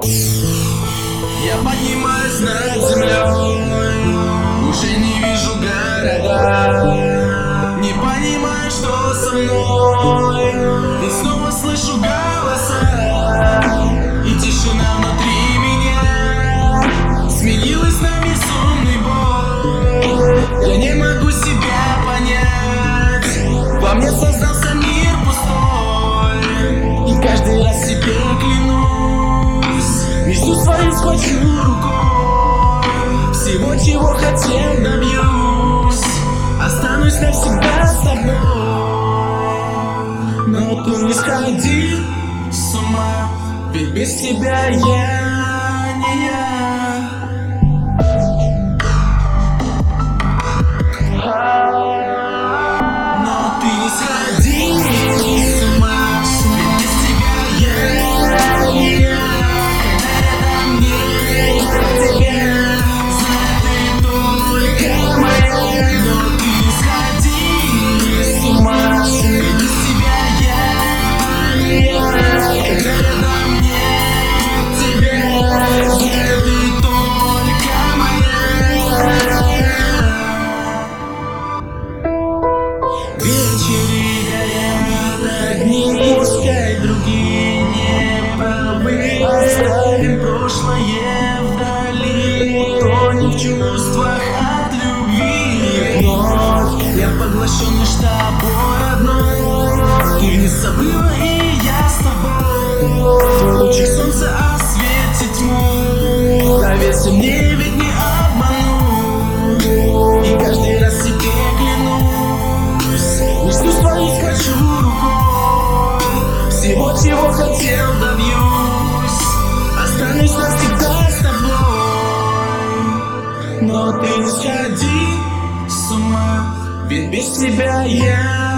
Я поднимаюсь над землей, уже не вижу города, не понимаю, что со мной, и снова слышу голоса, и тишина внутри меня сменилась на безумный бой. Я не могу себя понять, во мне создался мир пустой, и каждый раз себе клянусь, мечту свою схвачу рукой, всего, чего хотел, добьюсь, останусь навсегда с тобой. Но ты не сходи с ума, ведь без тебя я не я. Но ты не сходи с ума, ведь без тебя я не я. Вечери горят огни, пускай другие не правы, оставим прошлое вдали, тонем в чувствах от любви. Вновь я поглощен лишь тобой одной, ты не забыла, и я с тобой. Твой лучик солнца осветит тьму, поверься мне, ведь не обману, и каждый раз себе клянусь, мечту свою схвачу рукой, всего, чего хотел, добьюсь, останусь навсегда с тобой. Но ты не сходи с ума, ведь без тебя я